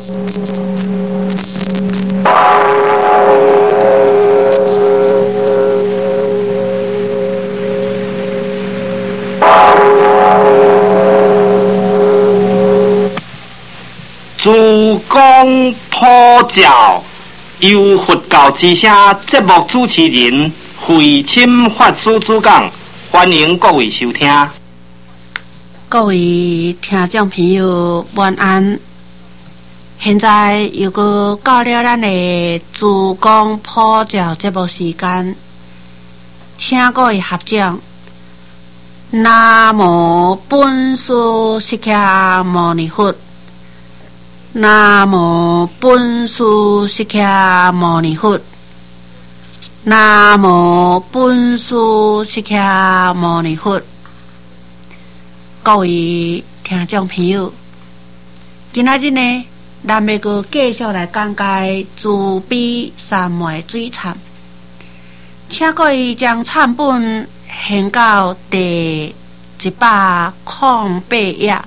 主公普教，由佛教之声节目主持人慧钦法师主讲，欢迎各位收听。 各位听众朋友，晚安。现在又搁到了咱的主公普教节目时间，请各位合掌。南无本师释迦牟尼佛。南无本师释迦牟尼佛。南无本师释迦牟尼佛。各位听众朋友，今仔日呢，咱要搁继续来讲解慈悲三昧水忏，请各位将忏本献到第108页。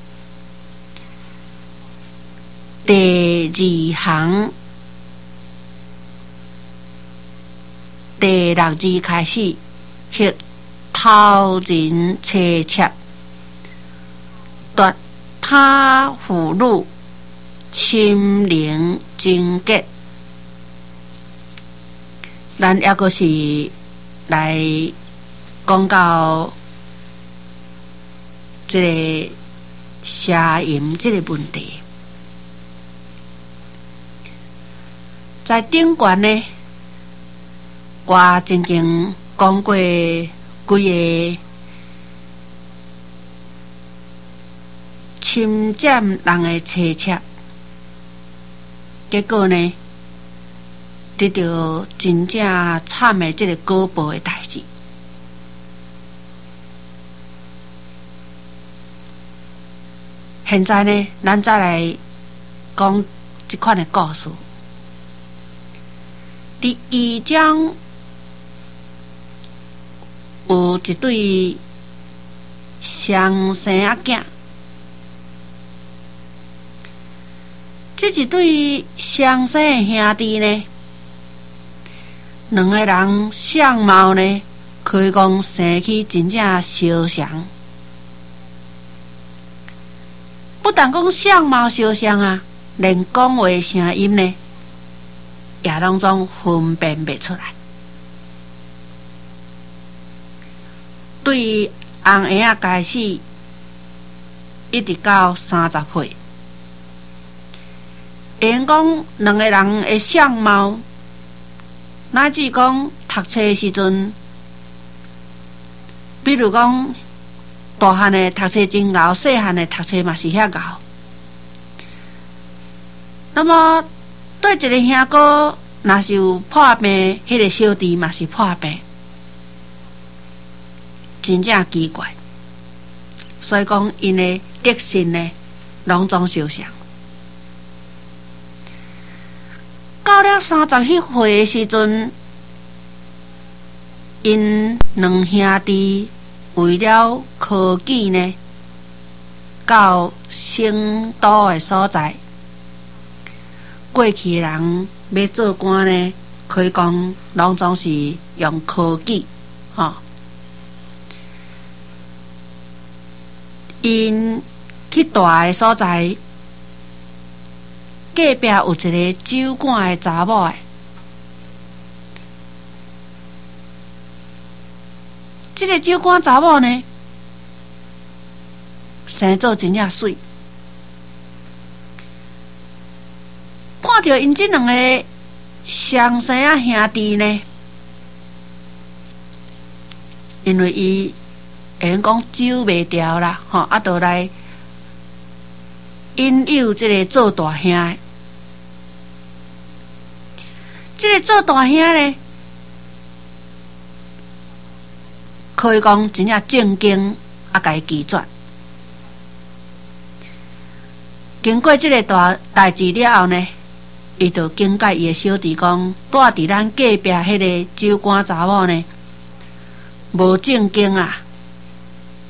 第2行第6字开始，迄头人切切，夺他俘虏，亲临精结。咱抑个是来讲到这个邪淫这个问题。在顶悬呢，我曾经讲过几个侵占人的车车，结果呢，得到真正惨的这个果报的代志。现在呢，咱再来讲这款的故事。伫宜江有一对双生仔囝，这一对双生的兄弟呢，两个人相貌呢，可以讲生起真正相像。不但讲相貌相像啊，连讲话声音呢，也拢总分辨不出来。对红婴仔开始，一直到30岁，因讲两个人的相貌，乃至讲读册的时阵，比如讲大汉的读册真熬，细汉的读册嘛是遐熬。那么对一个兄哥，若是有破病，迄个小弟嘛是破病，真正奇怪。所以讲，因的德性呢，拢总相像。到了31岁的时阵，因两兄弟为了科举呢，到成都的所在。过去的人要做官呢，可以讲拢总是用科举，因去住的所在，隔壁有一个酒馆的查某的，这个酒馆查某呢，生做真正水。看到因这两个双生仔兄弟呢，因为伊会讲酒袂调啦，就来引诱这个做大兄的。这个做大兄呢，可以讲真正正经甲伊拒绝。经过这个代志了后呢，伊就警戒伊的小弟讲，住伫咱隔壁迄个酒馆查某呢，无正经啊，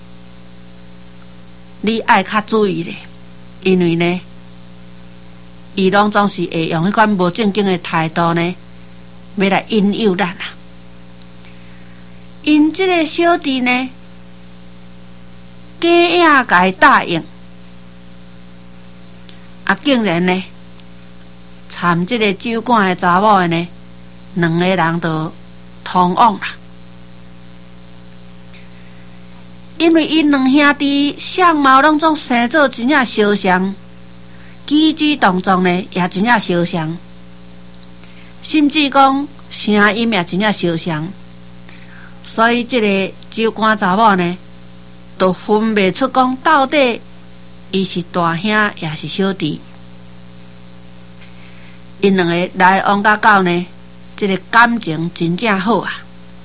你爱较注意咧，因为呢， 伊拢总是会用迄款无正经的态度呢，要来引诱咱啊。因即个小弟呢，假影甲伊答应，竟然呢，参即个酒馆的查某的呢，两个人就同往啦。因为因两兄弟相貌拢总生做真正相像，举止动作呢也真正相像，甚至讲声音也真正相像，所以这个酒馆查某呢，都分袂出讲到底伊是大兄也是小弟。因两个来往甲到呢，这个感情真正好啊。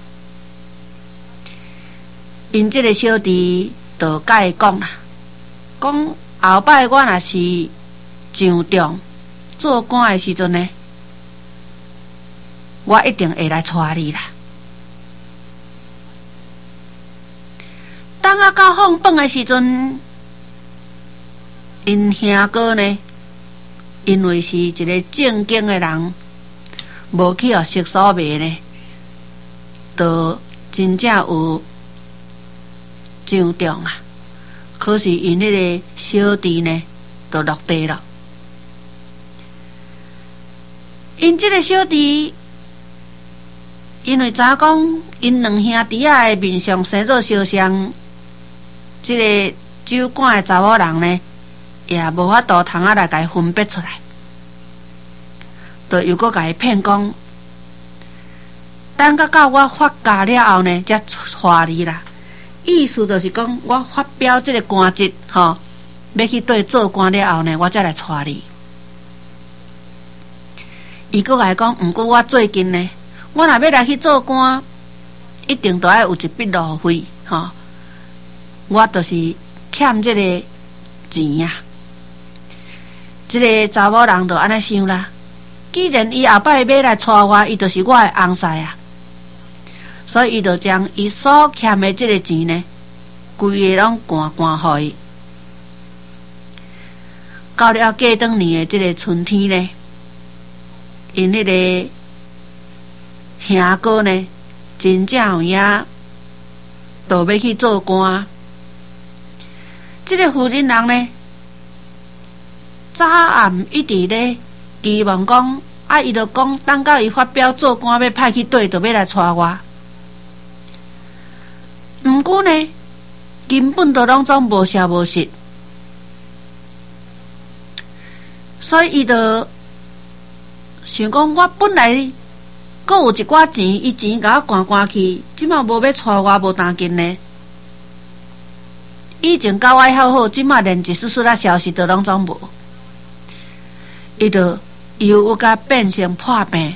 因这个小弟就甲伊讲啦，讲后摆我若是上重做官的时阵呢，我一定会来娶你啦。当到放饭的时阵，因兄哥呢，因为是一个正经的人，无去互色所迷呢，就真正有上重啊。可是因迄个小弟呢，就落地了。因这个小弟，因为知影讲因两兄弟仔的面相生做相像，这个酒馆的查某人呢，也无法度通来甲伊分别出来，就又搁甲伊骗讲，等到我发家了后呢，才娶你啦。意思就是讲，我发表这个官职要去对做官了后呢，我才来娶你。伊搁来讲，毋过我最近呢，我若要来去做官，一定都要有一笔路费我就是欠这个钱啊。这个查某人就安尼想啦，既然伊后摆要来娶我，伊就是我的翁婿啊。所以伊就将伊所欠的这个钱呢，规个拢赶互伊。到了过当年的这个春天呢，因迄个兄哥呢，真正有影，就要去做官。这个负责人呢，早暗一直咧期望讲，伊就讲，等到伊发表做官要派去对，就要来娶我。毋过呢，根本都拢总无消无息，所以伊就想讲，我本来阁有一寡钱，伊钱甲我赶去，即马无要娶我，无当紧呢。以前甲我好好，即马连一丝丝消息都拢总无，伊就又有甲变成破病。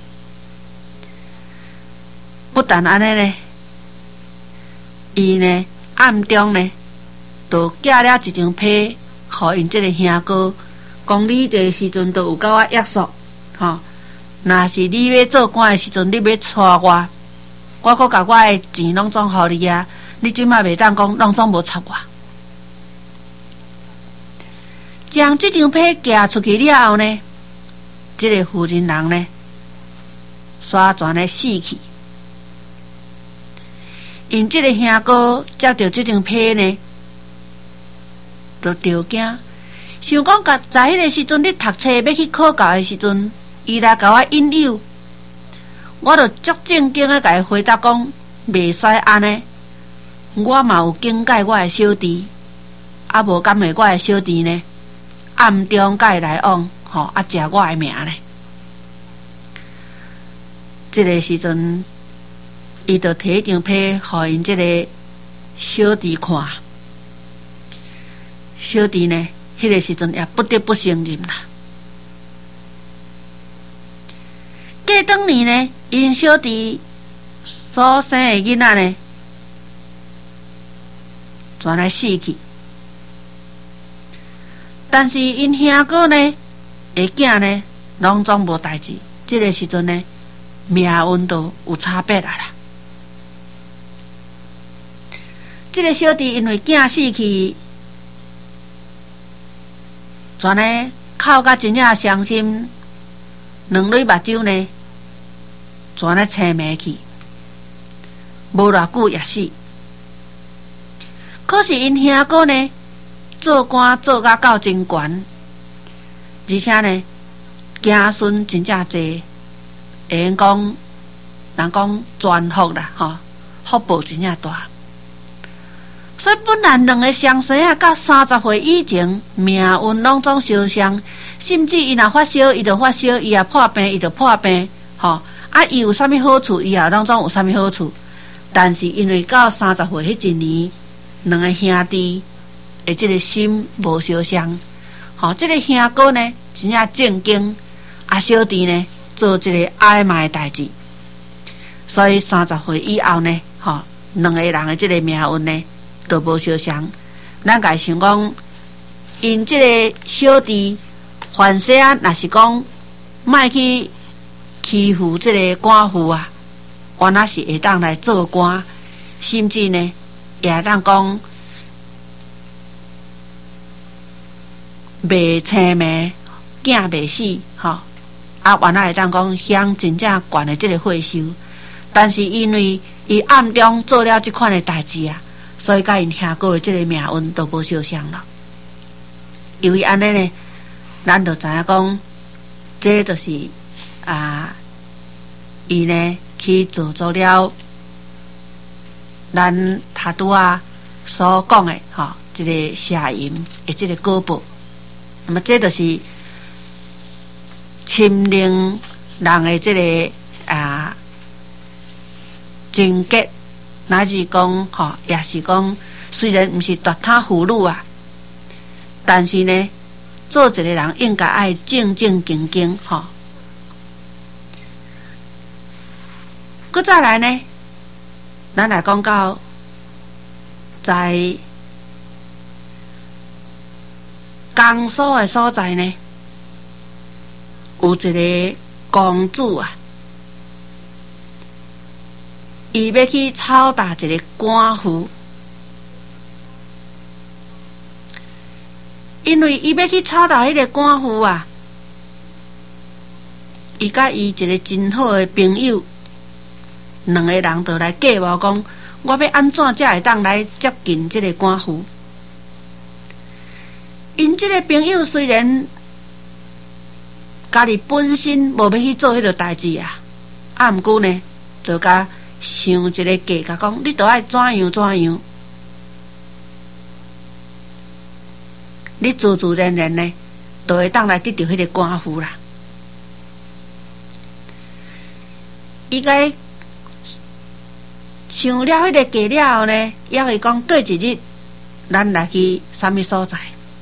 不但安尼呢，伊呢暗中呢，就寄了一张批，互因这个兄哥，讲你这时阵都有甲我约束，若是你要做官的时阵，你要娶我，我阁甲我的钱拢总互你啊，你即马袂当讲拢总无插我。将这张批寄出去了后呢，这个负责人呢，煞全咧死去。因这个兄哥接到这张批呢，就着惊，想讲在迄个时阵，你读册要去考教的时阵，伊来甲我引诱，我就足正经的甲伊回答讲，袂使安尼。我嘛有警戒我的小弟，无甘会我的小弟呢，暗中甲伊来往，食我的命呢。这个时阵，伊就摕一张批，互因这个小弟看。小弟呢，迄个时阵也不得不承认啦。过当年呢，因小弟所生的囡仔呢，全来死去。但是因兄哥呢，的囝呢，拢总无代志。这个时阵呢，命运都有差别啦。这个小弟因为囝死去，全呢哭甲真正伤心，两蕊目睭呢全咧青霉去，无偌久也死。可是因兄哥呢，做官做甲到真悬，而且呢，子孙真正济，会用讲人讲全福啦，福报真正大。所以本来两个双生啊，到30岁以前，命运拢总相像，甚至伊若发烧，伊就发烧；伊若破病，伊就破病。伊有啥物好处，伊也拢总有啥物好处。但是因为到30岁迄一年，两个兄弟的这个心无相像。这个兄哥呢，真正正经；小弟呢，做这个暧昧的代志。所以30岁以后呢，两个人的这个命运呢，都无相像。咱家想讲，因这个小弟凡事啊，若是讲莫去欺负这个官府啊，原来是会当来做官，甚至呢，也会当讲袂青霉，囝袂死，原来会当讲享真正悬的这个岁数。但是因为伊暗中做了这款的代志啊，所以甲因兄哥的这个命运都无相像了。因为安尼呢，咱就知影讲，这就是伊呢去做足了咱他拄啊所讲的这个邪淫的这个果报。那么这就是侵令人的这个情结，乃是讲也是讲，虽然不是夺他妇女啊，但是呢，做一个人应该爱正正经经搁再来呢，咱来讲到在江苏的所在呢，有一个公主啊，伊要去抄打一个官府，因为伊要去抄打迄个官府啊，伊甲伊一个真好的朋友，两个人就来计划讲，我要安怎才会当来接近这个官府。因这个朋友虽然家己本身无要去做迄个代志啊，毋过呢，就甲想一个计，甲讲你都爱怎样，你自自然然呢，就会当来得到迄个官府啦。伊甲想了迄个计了后呢，也会讲对一日，咱来去啥物所在。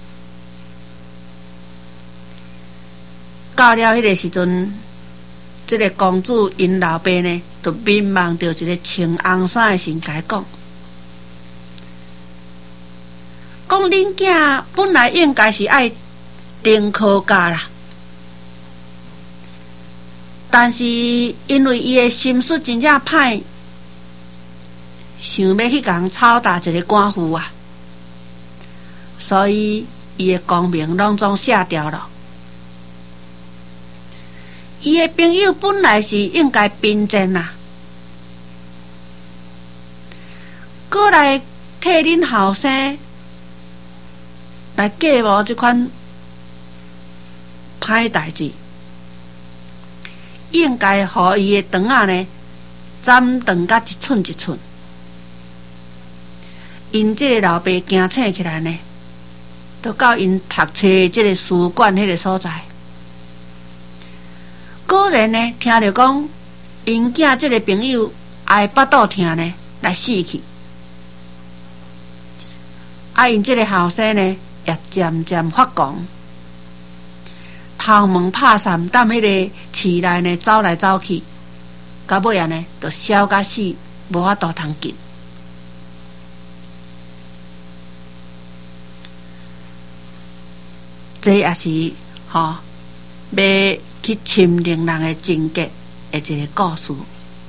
到了迄个时阵，这个公主因老爸呢，就面望着一个穿红衫的神解讲恁囝本来应该是爱登科家啦，但是因为伊的心术真正歹，想要去共抄打一个官府啊，所以伊的功名拢总卸掉了。伊的朋友本来是应该并肩啦，过来替恁后生来计谋这款歹代志，应该互伊的肠仔呢斩断甲一寸一寸。因这个老爸惊醒起来呢，就到因读册这个书馆迄个所在。果然呢，听着讲，因囝这个朋友挨巴肚疼呢，来死去。因这个后生呢，也渐渐发狂，头毛拍散，踮迄个市内呢走来走去，到尾啊呢，就烧甲死，无法度通救。这也是要去侵令人的情结的一个故事。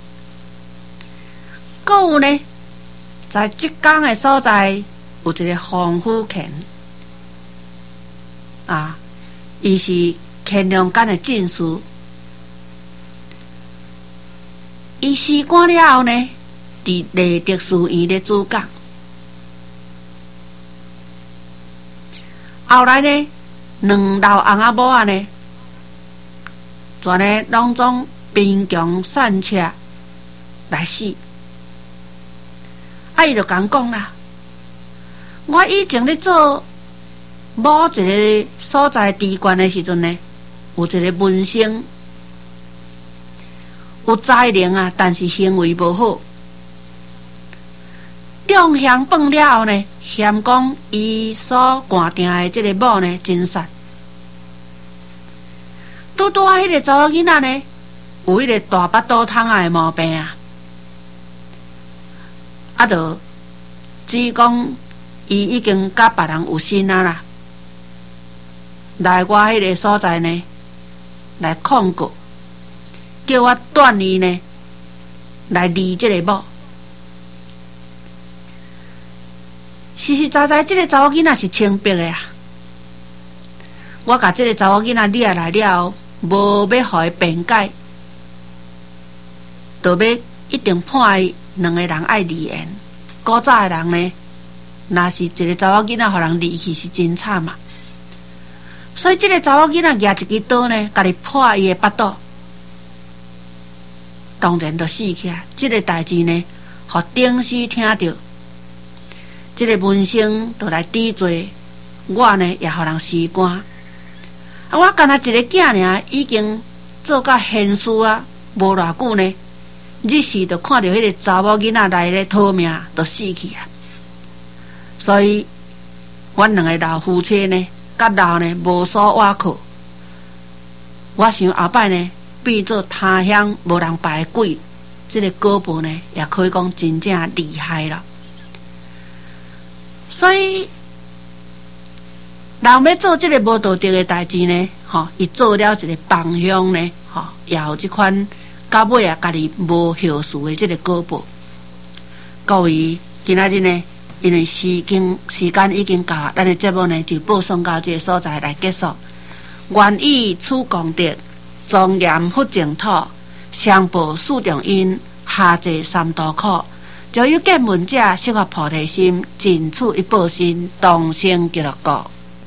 还有呢，在浙江的所在有一个黄虎鉗伊是乾隆间的进士。伊辞官了后呢，伫丽德书院咧主讲。后来呢，两老翁仔某仔呢，全呢拢总贫穷散车来死。伊就共讲啦，我以前咧做某一个所在地关的时阵呢，有一个门生，有才能啊，但是行为无好。中乡饭了后呢，嫌讲伊所寒定的这个某呢真善。拄拄迄个查某囡仔呢，有迄个大巴肚痛的毛病啊。就只讲伊已经甲别人有身啊啦，来我迄个所在呢来控告，叫我断伊呢来离这个某。实实在在，这个查某囡仔是清白的啊！我甲这个查某囡仔掠来了后，无要互伊辩解，就要一定判伊两个人爱离缘。古早的人呢，若是一个查某囡仔互人离去，是真惨嘛。所以这个查某囡仔举一支刀呢，家己破伊的腹肚，当然就死去啊！这个代志呢，互顶师听到，这个门生就来抵罪，我呢也互人辞官。我干那一个囝尔，已经做到现世啊，无偌久呢。日时就看到迄个查某囡仔来咧讨命，就死去啊！所以，阮两个老夫妻呢，甲老呢无所倚靠。我想后摆呢，变做他乡无人拜的鬼，这个果报呢，也可以讲真正厉害了。所以，人要做这个无道德的代志呢，伊做了一个榜样呢，也有这款。到尾啊，家己无孝顺的这个果报。各位，今仔日呢，因为时间已经到，咱的节目呢就播送到这个所在来结束。愿以此功德，庄严佛净土，上报四重恩，下济三途苦。就有见闻者，适发菩提心，尽此一报身，同生极乐国。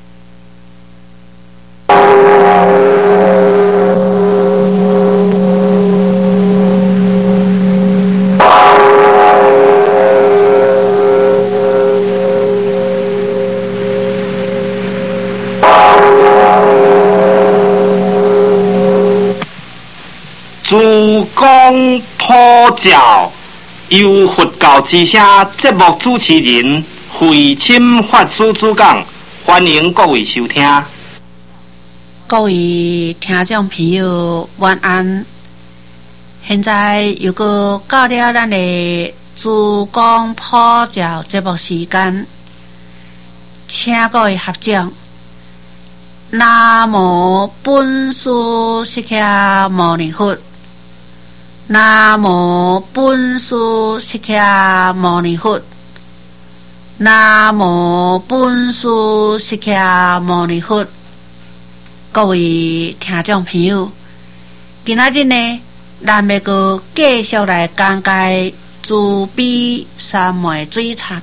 诸公普教，由佛教之声节目主持人慧钦法师主讲，欢迎各位收听。 各位听众朋友，晚安。现在又搁到了咱的诸公普教节目时间，请各位合掌。南无本师释迦牟尼佛。南无本师释迦牟尼佛。南无本师释迦牟尼佛。各位听众朋友，今仔日呢，咱要搁继续来讲解慈悲三昧水忏，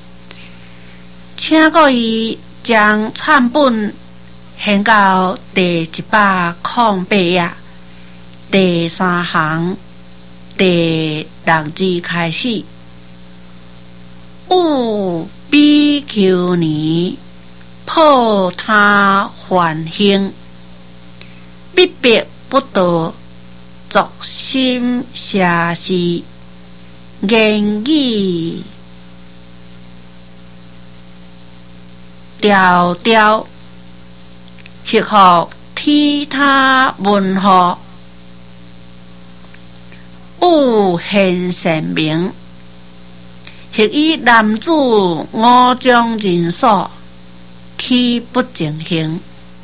请各位将忏本献到第108页第3行第6字开始。吾比丘尼破他梵行，必别不得，作心邪事，言语调调，迄互其他文化，勿现神明，迄以男子5种人所，起不正行。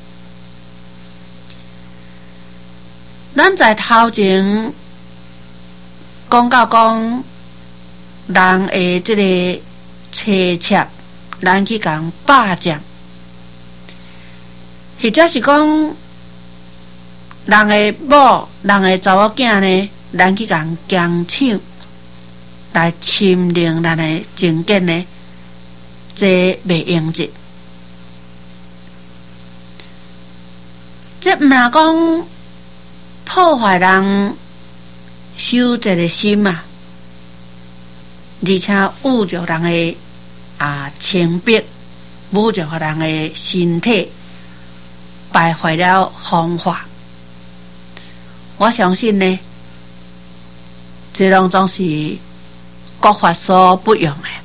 咱在头前讲到讲人的这个切，咱去讲霸占。 或者是讲人的某、人的查某囝呢，咱去共强抢来侵凌咱的情感呢，这袂用得。这毋若讲破坏人守节的心啊，而且侮辱人的清白，侮辱人的身体，败坏了方法。我相信呢，这拢总是国法所不容的。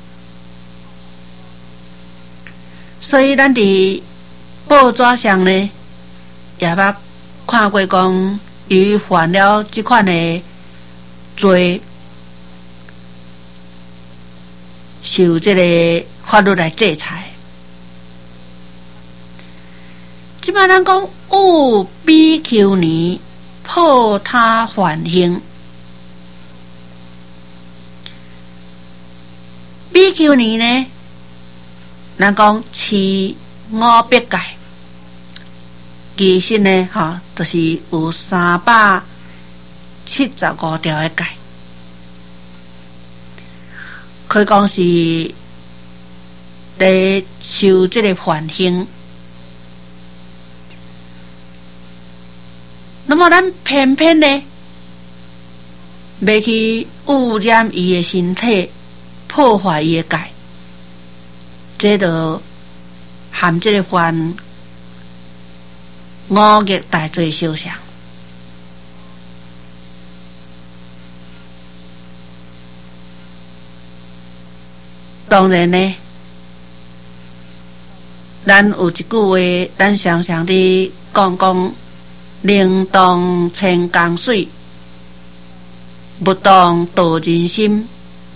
所以咱伫报纸上呢，也捌看过讲，伊犯了这款的罪，受这个法律来制裁。即摆咱讲有比丘尼破他还刑，比丘尼呢，咱讲持500戒，其实呢，就是有375条的戒，可以讲是在受这个缓刑。那么咱偏偏呢，要去污染伊的身体，破坏伊的戒，这就含这个犯5逆大罪相像。当然呢，咱有一句话，咱常常地讲，宁当千江水，不当夺人心。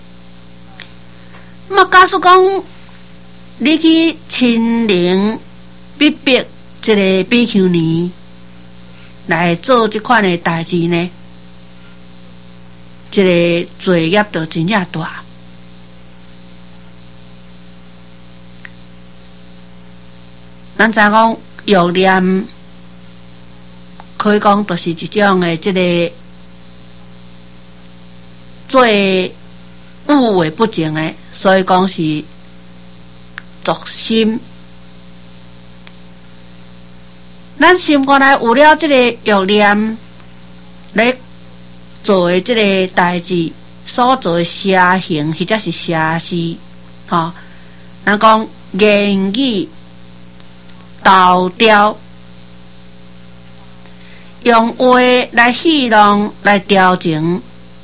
那么假使讲你去亲临逼迫这个比丘尼来做这款的代志呢，这个罪业就真正大。咱知讲欲念，可以讲就是一种的这个最污秽不净的，所以讲是作心。咱心肝内有了这个欲念，来做的这个代志，所做的邪行或者是邪事，咱讲言语投调，用话来戏弄，来调情，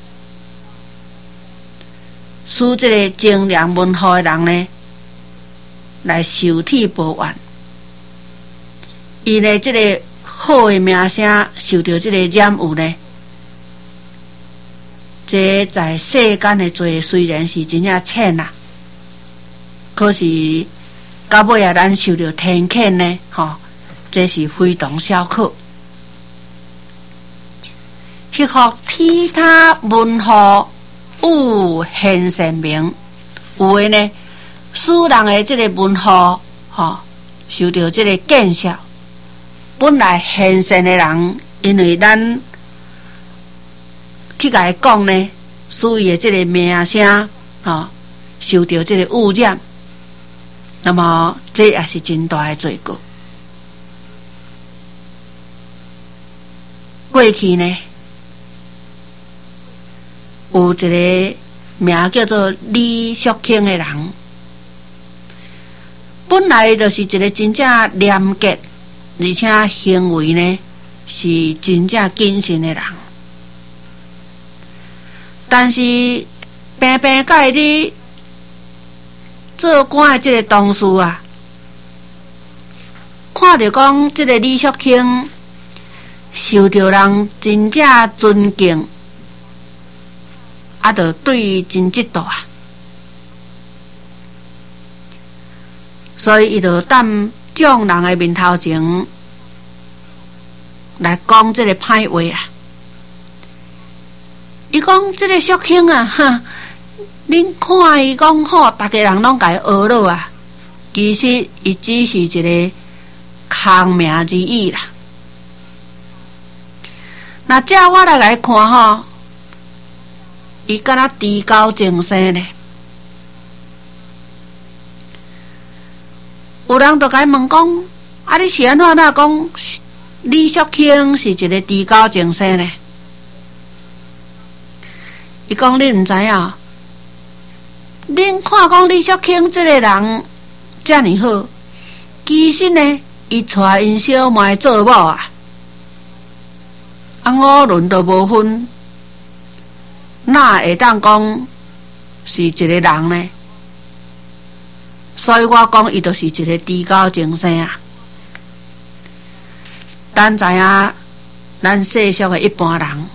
使这个精良文化的人呢，来受体无怨。伊呢，这个好的名声受到这个染污呢，这在世间的罪虽然是真正浅啦，可是到尾啊，咱受到天谴呢，这是非同小可。迄个其他文化有现神明，有的呢，使人的这个文化，受到这个见效。本来现神的人，因为咱去甲伊讲呢，使伊的这个名声，受到这个污染。那么这也是真大的罪过。过去呢，有一个名叫做李淑卿的人，本来就是一个真正廉洁，而且行为呢是真正谨慎的人，但是平平甲伊做官的这个同事啊，看到讲这个李淑卿受到人真正尊敬，就对伊真嫉妒啊，所以伊就当众人的面头前来讲这个歹话啊。伊讲这个淑卿啊，恁看伊讲好，大家人拢甲伊学了啊。其实伊只是一个空名之意啦。那这我来看吼，伊敢若低高精生呢？有人就甲伊问讲：啊，你是安怎讲李淑卿是一个低高精生呢？伊讲：你毋知影，恁看讲李淑卿这个人遮尔好，其实呢，伊带因小妹做某啊，五伦都无分，哪会当讲是一个人呢？所以我讲，伊就是一个低高精生啊。咱知影，咱世俗的一般人，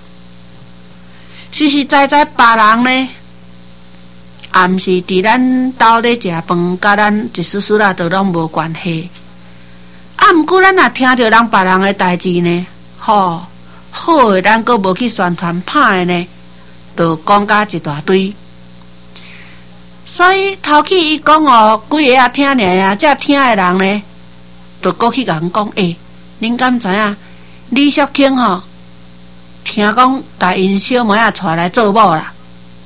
实实在在别人呢，也毋是伫咱兜咧食饭，甲咱一丝丝啦都拢无关系。啊，毋过咱若听着人别人的代志呢，好的咱阁无去宣传，歹的呢，就讲甲一大堆。所以头起伊讲哦，几个听尔这听的人呢，就过去甲人讲，恁敢知影？李淑卿吼，听讲把因小妹仔带来做某啦。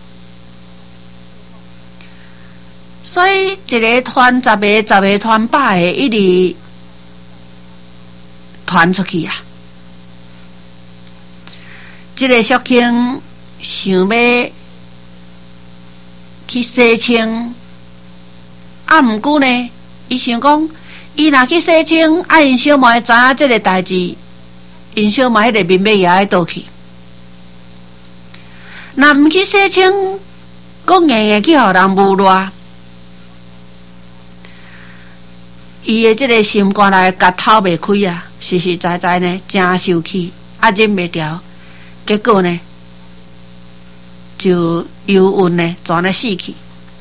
所以一个传10个，10个传100个，一直传出去啊。这个淑卿想要去洗清，啊，毋过呢，伊想讲，伊若去洗清，啊，因小妹知影这个代志，因小妹迄个面要也爱倒去。若毋去洗清，阁硬硬去互人侮辱，伊的这个心肝内甲透袂开啊，实实在在呢，真生气，啊，忍袂牢，结果呢，就忧郁呢，全咧死去。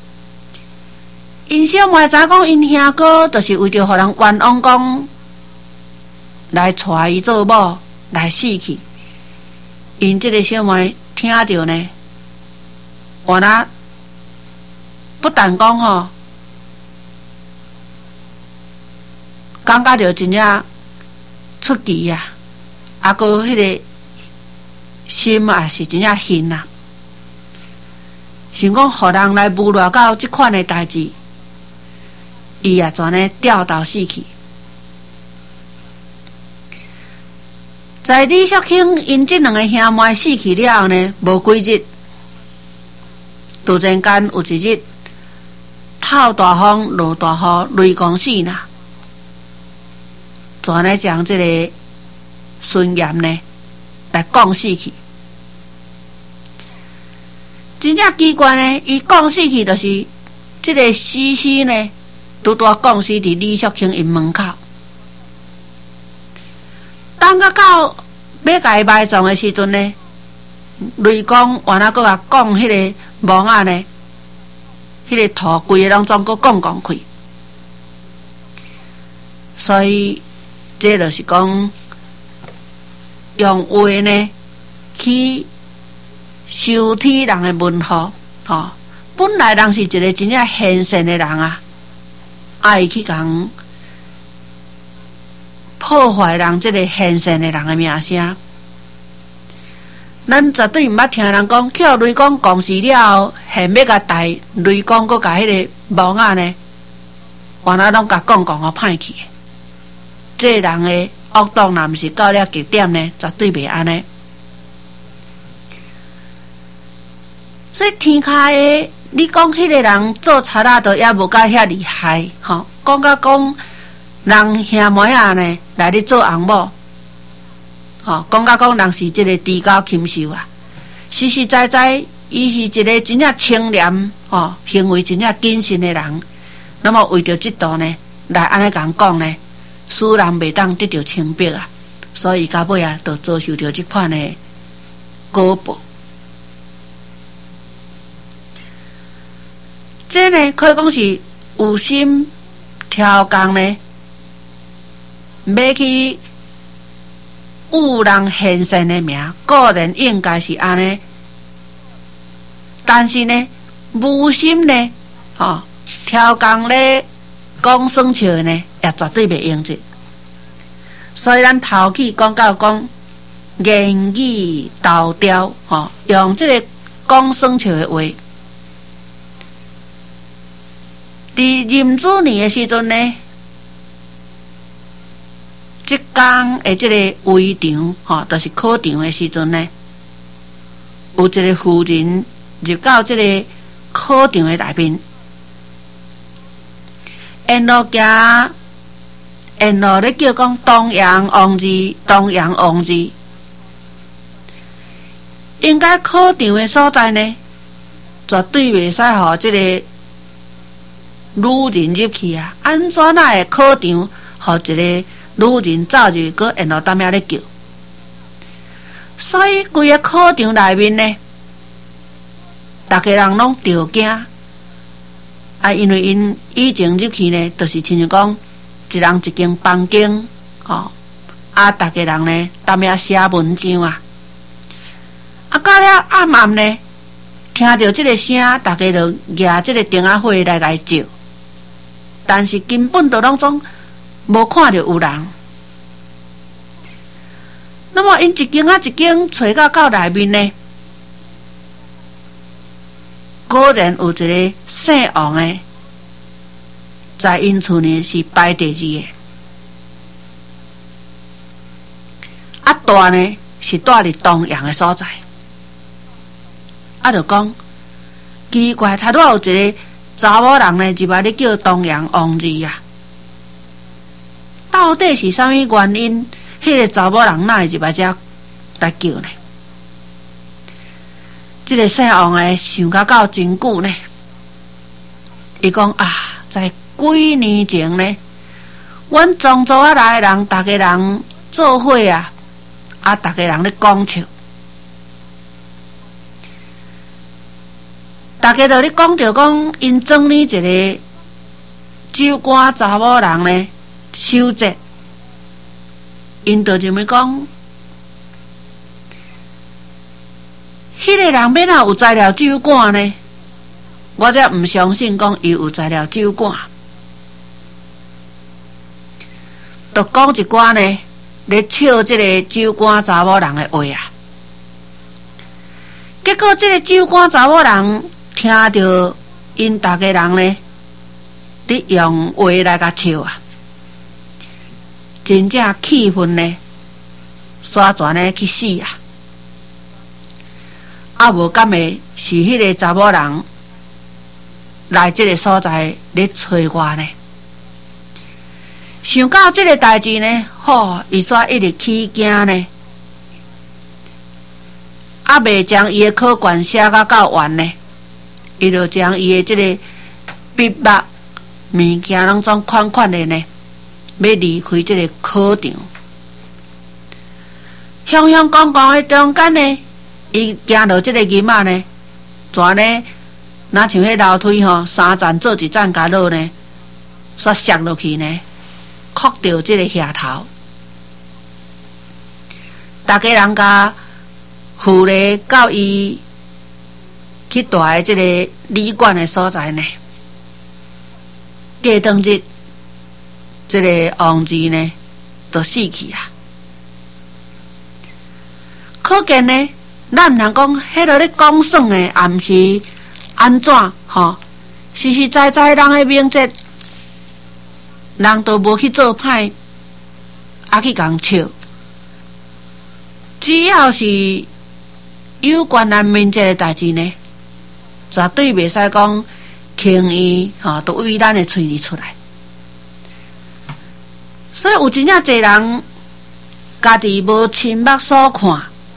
因小妹知讲，因兄哥就是为着互人冤枉讲，来带伊做某，来死去。因这个小妹听着呢，原来不但讲吼，感觉着真正出奇啊，啊个迄个心啊是真正恨啊。想讲，互人来侮辱到即款的代志，伊也全咧掉头死去。在李淑卿因这两个兄妹死去了后呢，无几日，突然间有一日，透大风落大雨，雷公死啦，全咧将这个孙严呢来降死去。真正奇怪呢，伊降死去就是这个死尸呢，拄拄降死伫李淑卿因门口。当到要甲伊埋葬的时阵呢，雷公原来搁甲降迄个毛仔呢，迄个土规个拢总搁降开。所以这就是讲用话呢去收体人的问候，本来人是一个真正贤善的人啊，爱去讲破坏人这个贤善的人的名声。咱绝对毋捌听人讲，叫雷公降死了后，现要甲带雷公，搁甲迄个毛仔呢，原来拢甲讲互歹去。这人的恶毒，若毋是到了极点呢，绝对袂安尼。所以天下的，你讲迄个人做贼仔，都也无甲遐厉害，吼。讲甲讲，人兄妹仔呢来咧做翁某，吼。讲甲讲，人是这个低高禽兽啊。实实在在，伊是一个真正清廉，吼，行为真正谨慎的人。那么为着这度呢，来安尼讲讲呢，使人袂当得到清白啊。所以到尾啊，就遭受到这款的果报。这呢，可以讲是有心挑工呢，要去误人贤善的名，个人应该是安尼。但是呢，无心呢，挑工咧讲耍笑呢，也绝对袂用这。 所以咱头起讲到讲言语投调，用这个讲算笑的话。伫壬子年的时阵呢，即天的这个会场，就是考场的时阵呢，有一个妇人入到这个考场的内面，沿路行，沿路咧叫讲东阳王子，东阳王子。应该考场的所在呢，绝对袂使互这个女人入去啊！安怎那会考场，互一个女人走入去，沿路踮遐咧叫？所以规个考场内面呢，大家人拢着惊啊！因为因以前入去呢，就是亲像讲一人一间房间，大家人呢踮遐写文章啊！到了暗暗呢，听到这个声，大家就举这个灯仔火来照。但是根本都拢总无看到有人。那么因一间一间找到内面呢，果然有一个姓王的，在因厝呢是排第二的，大呢是住伫东阳的所在。就讲奇怪，他拄有一个查某人呢，入来咧叫东阳王子啊！到底是啥物原因？迄个查某人哪会入来遮来叫呢？这个姓王的想到真久呢，伊讲在几年前呢，阮庄周来的人，大家人做伙大家人咧讲笑。大家就咧讲着讲，因庄里一个酒馆查某人呢守节，因就认为讲，迄个人免有栽了酒馆呢？我则毋相信讲伊有栽了酒馆，就讲一寡呢咧笑这个酒馆查某人的话啊。结果这个酒馆查某人听到因大家人呢，咧用话来甲笑啊，真正气愤呢，刷全呢去死啊！无敢会是迄个查某人来这个所在咧找我呢？想到这个代志呢，伊煞一直起惊呢，未将伊的考卷写到完呢。伊就将伊的这个笔墨物件拢总款款的呢，要离开这个考场。香香讲讲的中间呢，伊行到这个银仔呢，全呢，若像迄楼梯3站做一站甲落呢，煞摔落去呢，磕到这个下头。大家人甲扶咧到伊去住的这个旅馆的所在呢，过当日，这个王子呢，就死去啊。可见呢，咱毋通讲迄个咧讲算的，也毋是安怎实实在在人的名节，人都无去做歹，去共笑。只要是有关咱民节的代志呢，绝对袂使讲轻易都为咱的嘴里出来。所以有真正侪人家己无亲目所看，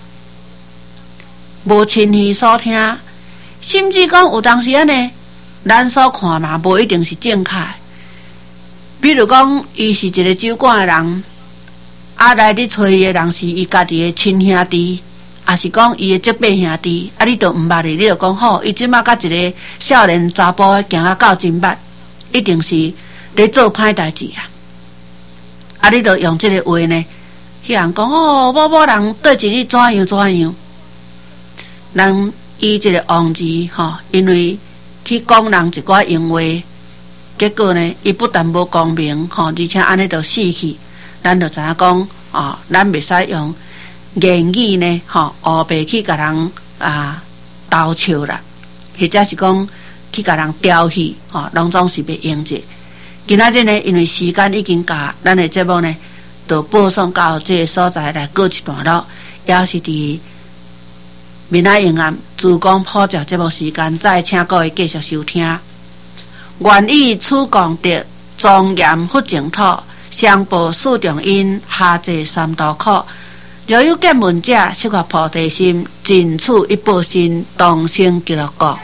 无亲耳所听，甚至讲有当时呢，咱所看嘛，无一定是正确。比如讲，伊是一个酒馆的人，来你找伊的人是伊家己的亲兄弟。也是讲伊的结拜兄弟，你都毋捌哩，你就讲好，伊即马甲一个少年查甫行啊到真捌，一定是咧做歹代志啊！你就用即个话呢，迄人讲某人对一日怎样，人伊一个王子因为去讲人一寡用话，结果呢，伊不但无公平而且安尼就死去， 咱就知影讲咱袂使用言语呢，黑白去甲人斗笑啦，或者是讲去甲人调戏，拢总是袂用者。今仔日呢，因为时间已经到，咱的节目呢，就播送到这个所在来告一段落，也是伫闽南沿岸珠江普照节目时间，再请各位继续收听。愿以此功德，庄严佛净土，上报四重因，下济三途苦。若有见闻者，悉发菩提心，尽此一报身，同生极乐国。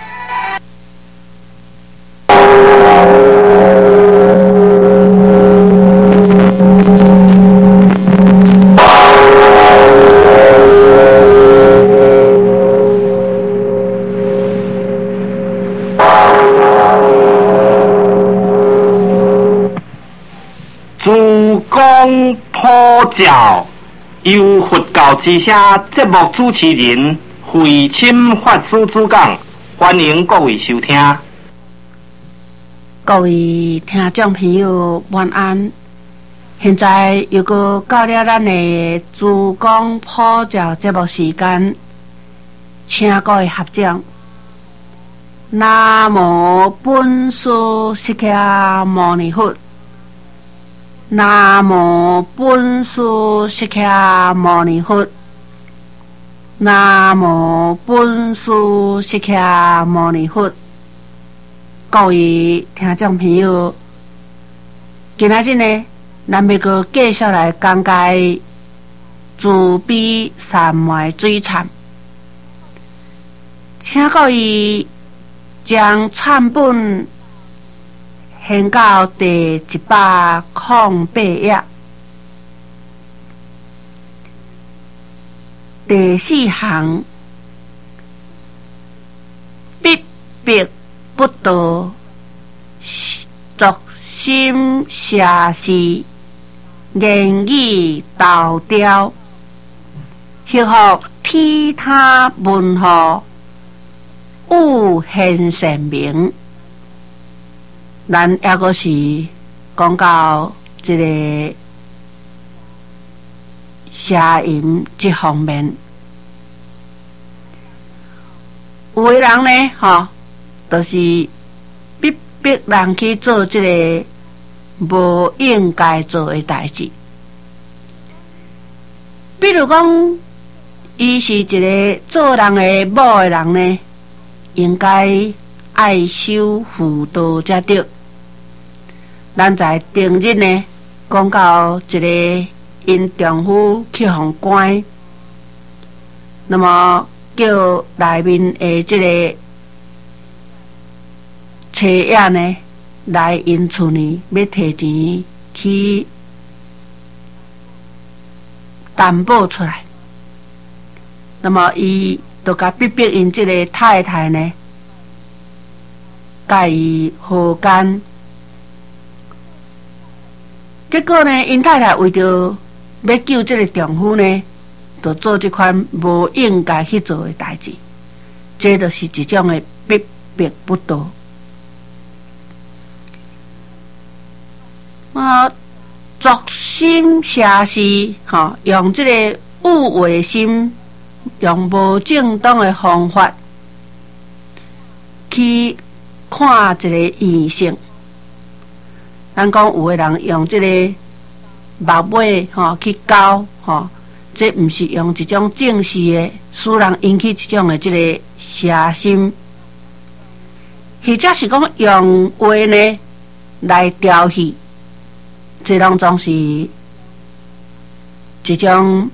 珠江普照，由佛教之声节目主持人慧钦法师主讲，欢迎各位收听。 各位听众朋友，晚安。现在又到了咱的珠江普照节目时间，请各位合掌。南无本师释迦牟尼佛。南无本师释迦牟尼佛。南无本师释迦牟尼佛。各位听众朋友，今仔日呢，咱要阁继续来讲解慈悲三昧水忏，请各位将忏本掀到第108页，第4行，必必不道，作心邪事，言语斗刁，迄福天他文护，勿现神明。咱抑阁是讲到这个邪淫这方面，有的人呢，就是逼人去做这个无应该做的代志。比如讲，伊是一个做人的某的人呢，应该爱修妇道才对。咱在顶日呢，讲到一个因丈夫去互关，那么叫内面的这个妻子呢，来因厝里要摕钱去担保出来，那么伊就甲逼因这个太太呢，甲伊和奸。结果呢，因太太为着要救这个丈夫呢，就做这款无应该去做的代志，这就是一种的逼不道。作心邪事，用这个误会心，用无正当的方法去看一个异性。咱讲有的人用这个目尾去交这毋是用一种正视的，使人引起一种的这个邪心，或者是讲用话呢来调戏，这拢总是一种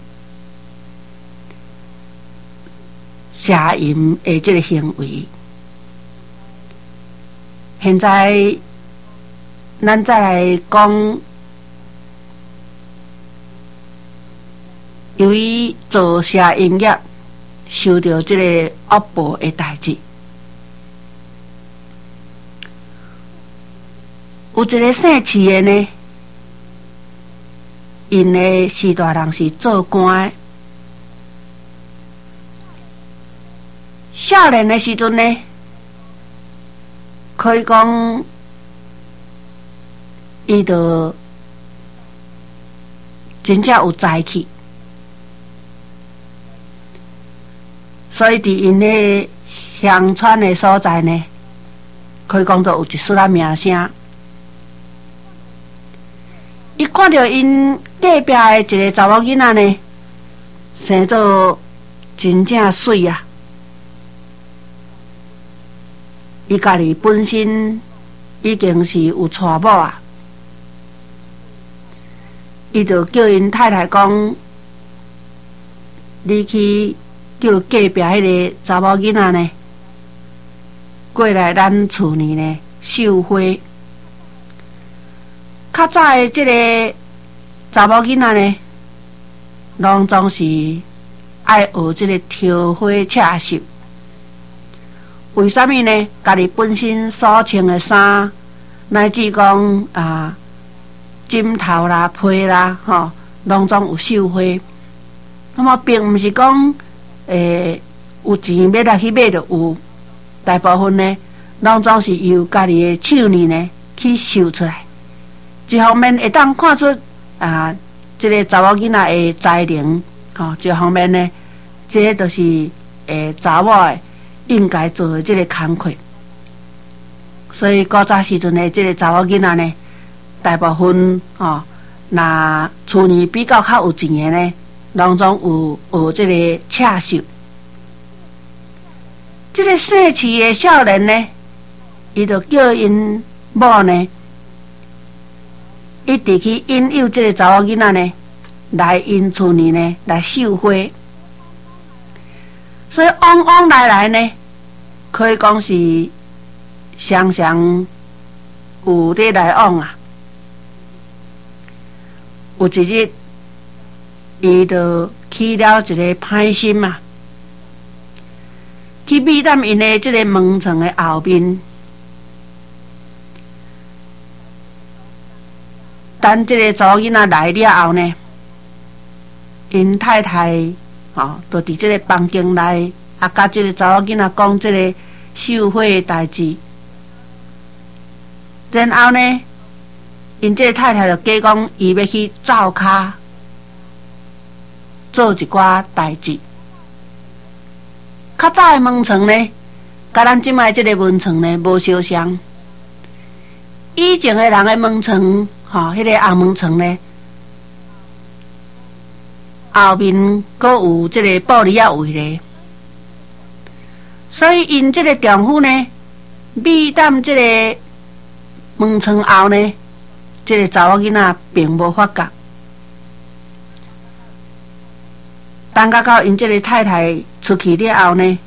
邪淫的这个行为。现在咱再来讲，由于做邪淫业，受到这个恶报的代志。有一个姓齐的呢，因的四大人是做官的，少年的时阵呢，可以讲伊就真正有才气。所以伫因咧乡村的所在呢，可以讲做有一丝仔名声。伊看到因隔壁的一个查某囡仔呢，生做真正水啊！伊家己本身已经是有娶某啊，伊就叫因太太讲：“你去叫隔壁迄个查某囡仔呢，过来咱厝里呢绣花。”较早的即个查某囡仔呢，拢总是爱学即个挑花刺绣。为什么呢？家己本身所穿的衫，乃至讲枕头啦、被啦，拢总有绣花。那么并毋是讲有钱要来去买就有，大部分呢，拢总是由家己的手艺呢去绣出来。一方面会当看出即个查某囡仔的才能，一方面呢，这都是查某的应该做的即个工课。所以古早时阵的即个查某囡仔呢，大部分若厝里比较有钱的呢，拢总有学即个刺绣。即个姓氏的少年呢，伊就叫因某呢，一直去引诱这个查某囡仔呢，来因厝里呢来绣花。所以往往来呢，可以讲是常常有咧来往啊。有一日，伊就起了一个歹心啊，去密探因的这个门床的后面。等这个查某囡仔来了后呢，因太太就伫这个房间内，甲这个查某囡仔讲这个绣花的代志。然后呢，因这个太太就假讲伊要去灶骹做一寡代志。较早的门床呢，甲咱即摆这个门床呢无相像。以前的人的门床。迄个红门床呢，后面阁有即个玻璃啊围咧，所以因即个丈夫呢，密探即个门床后呢，即个查某囡仔并无发觉。等到因即个太太出去了后呢，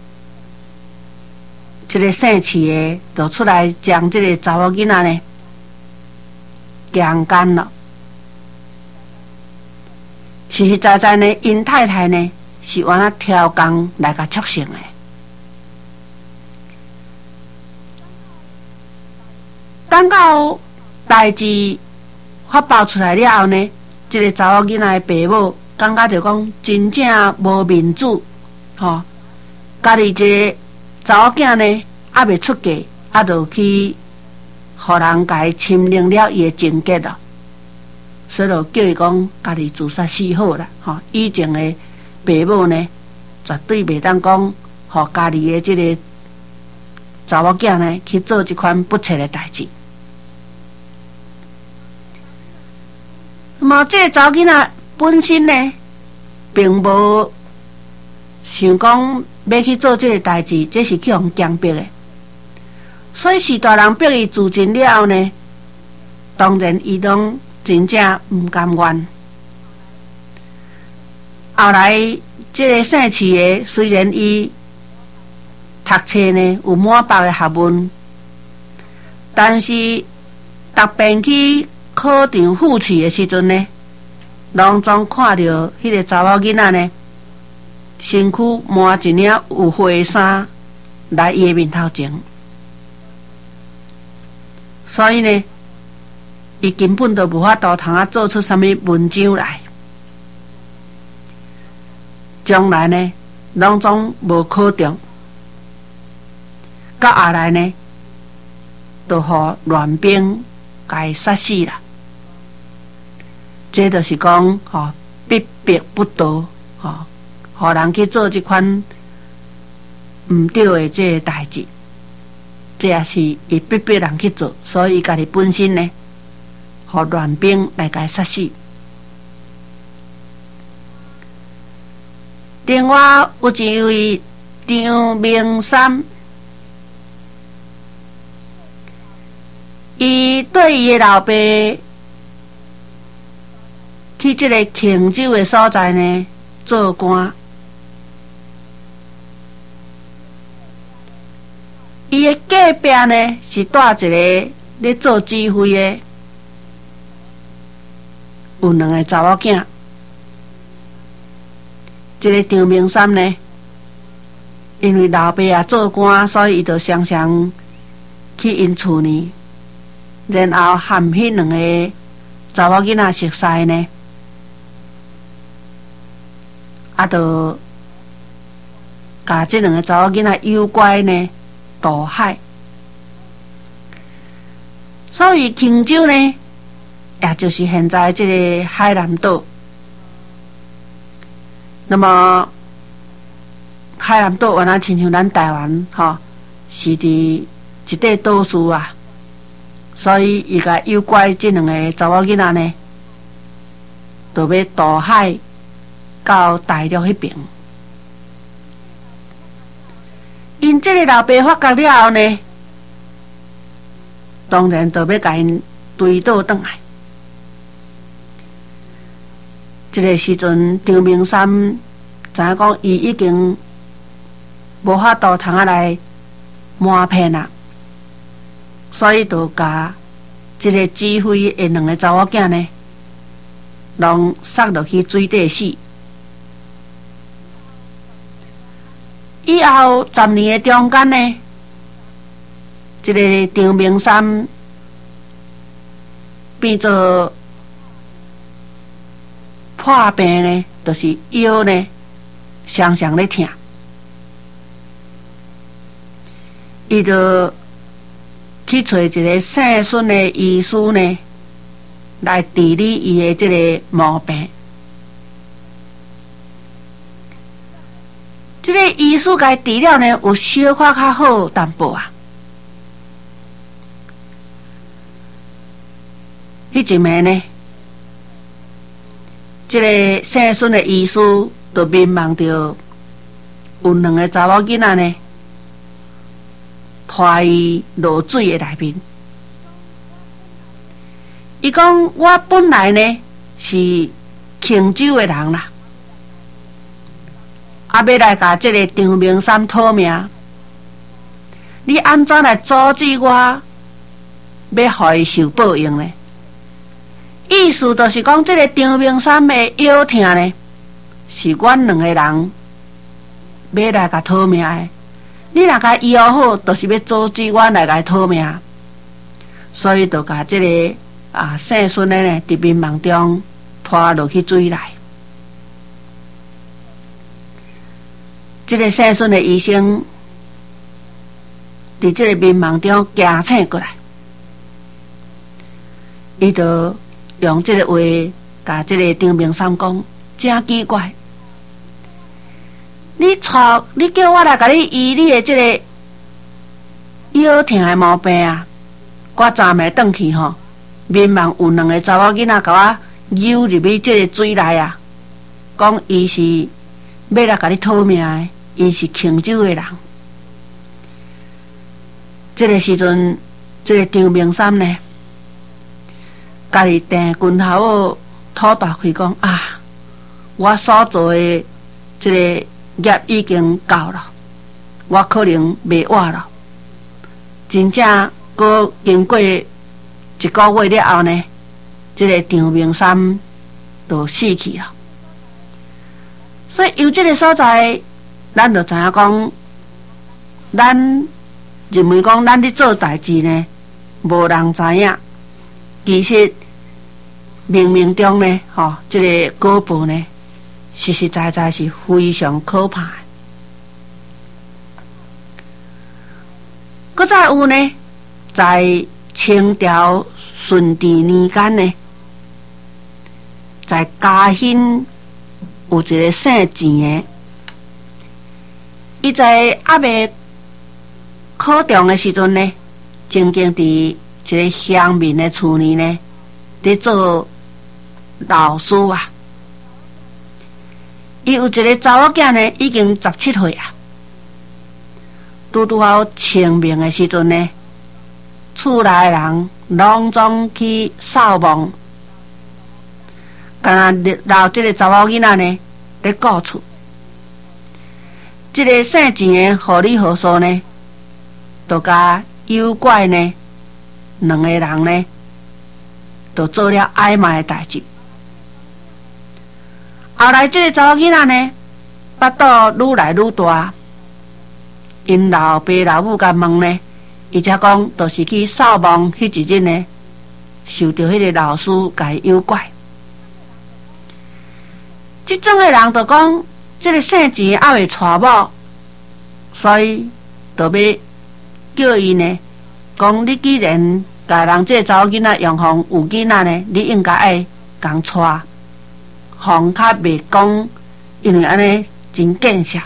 即个姓氏的就出来将即个查某囡仔呢强奸了。实实在在呢，因太太呢是原来挑工来甲促成的。等到代志发爆出来了后呢，这个查某囡仔的爸母感觉着讲真正无面子，家己这个查某囝呢还未出嫁，就去互人甲伊侵凌了伊的情结了，所以就叫伊讲家己自杀死好啦。以前的爸母呢，绝对袂当讲互家己的这个查某囝呢去做这款不切的代志。那么这个查某囡仔本身呢，并无想讲要去做这个代志，这是去互强迫的。所以是大人逼伊自尽了后呢，当然伊拢真正毋甘愿。后来这个姓氏的，虽然伊读册呢有满百的学问，但是逐遍去考场复试的时阵呢，拢总看到迄个查某囡仔呢，身躯满一领有花衫来伊的面头前。所以呢，伊根本都无法度通做出什么文章来。将来呢，拢总无考中。到后来呢，就互乱兵甲伊杀死啦。 这就是讲逼迫不得互人去做这款毋对的这个代志，这也是伊逼迫人去做，所以伊家己本身呢，互乱兵来甲伊杀死。另外有一位张明山，伊对伊的老爸去这个庆州的所在呢做官。伊的隔壁呢是带一个咧做指挥的，有2个查某囝。这个张明山呢，因为老爸也做官，所以伊就常常去因厝呢，然后和迄2个查某囡仔熟识呢，就甲这2个查某囡仔诱拐呢渡海。所以庆州呢，也就是现在这个海南岛。那么海南岛原来亲像咱台湾是伫一块岛屿啊，所以伊甲诱拐这2个查某囡仔呢，就要渡海到大陆迄边。因这个老爸发觉了后呢，当然就要甲因追倒转来。这个时阵，张明山知影讲伊已经无法度通来瞒骗啦，所以就甲这个指挥的2个查某囝呢，拢杀落去水底死。以后10年的中间呢，这个张明山变做破病呢，就是腰呢常常咧痛，伊就去找一个姓孙的医师呢，来治理伊的这个毛病。这个医师甲伊治了呢，有小可较好淡薄啊。迄一暝呢，这个姓孙的医师就迷茫着有2个查某囡仔呢，拖伊落水的内面。伊讲：我本来呢是庆州的人啦，要来甲这个张明山讨命，你安怎来阻止我，要互伊受报应呢？意思就是讲，这个张明山的腰痛呢，是阮2个人要来甲讨命的。你若甲医好，就是要阻止阮来甲讨命，所以就甲这个姓孙的呢，伫迷茫中拖落去水内。这个姓孙的医生伫这个迷茫中惊醒过来，伊就用这个话甲这个张明山讲：真奇怪，你叫我来甲你医你的这个腰痛的毛病啊！我昨暝转去迷茫有2个查某囡仔甲我游入去这个水内啊，讲伊是要来甲你讨命的，伊是庆州的人。这个时阵，这个张明山呢，家己定拳头吐大气讲：我所做的这个业已经够了，我可能袂活了。真正过经过1个月了后呢，这个张明山就死去了。所以由这个所在，咱就知影讲，咱认为讲咱咧做代志呢，无人知影。其实冥冥中呢，这个果报呢，实实在在是非常可怕的。搁再有呢，在清朝顺治年间呢， 在嘉兴有一个姓钱的，伊在还未考中的时阵呢，曾经伫一个乡民的厝里呢，伫做老师啊。伊有一个查某囝呢，已经17岁啊。拄好清明的时阵呢，厝内的人拢总去扫墓，干那留这个查某囡仔呢咧顾厝。这个姓钱的糊里糊涂呢，就甲诱拐呢两个人呢，就做了暧昧的代志。后来这个查某囡仔呢，巴肚愈来愈大，因老爸老母甲问呢，伊才讲，就是去扫墓迄一日呢，受到迄个老师甲伊诱拐。即种的人就讲，这个姓钱还未娶某，所以就要叫伊呢，讲你既然甲人这个查某囡仔用方有囡仔呢，你应该爱共娶。方较袂讲，因为安尼真见笑，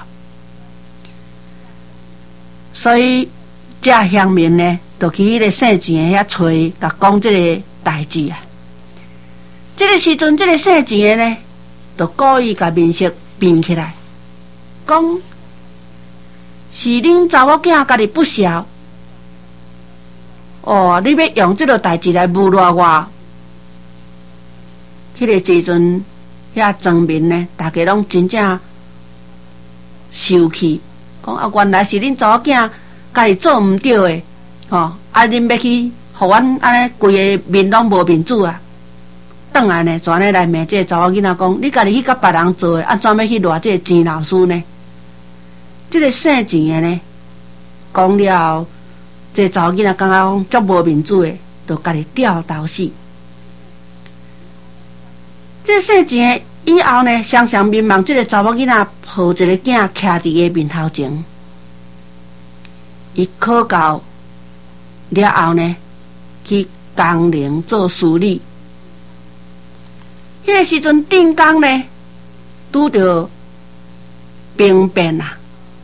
所以这乡民呢，就去迄个姓钱的遐找，甲讲这个代志啊。这个时阵，这个姓钱的呢，就故意甲面色变起来，讲是恁查某囝家己不孝，哦，你要用这个代志来侮辱我。迄个时阵。遐庄民呢，大家拢真正生气，讲啊，原来是恁查某囝家己做毋对的，吼！啊，恁要去，互阮安尼规个面拢无面子啊！转来呢，全呢来骂这个查某囡仔讲，你家己去甲别人做的，安怎要去赖这个钱老师呢？这个姓钱的呢，讲了后，这个查某囡仔感觉讲足无面子的，就家己掉头死。这姓钱的以后呢，常常民望这个查某囡仔抱一个囝徛伫伊面头前，伊考到了后呢，去工龄做司理。迄个时阵定工呢，拄着兵变啊，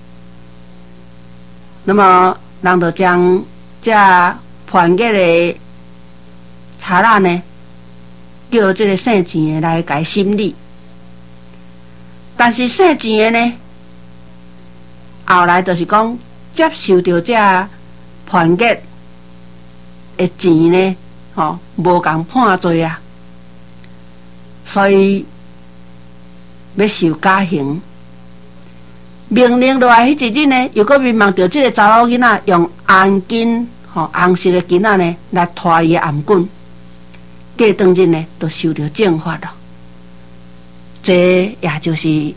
那么人就将这叛逆的查仔呢，叫这个姓钱的来改审理。但是姓钱的呢，后来就是讲接受到这叛逆的钱呢，无共判罪啊，所以要受加刑。命令落来迄一日呢，又搁民望着这个查某囡仔用红巾红色的巾仔呢来拖伊的颔棍，过当日呢，就受到正法了。这也就是一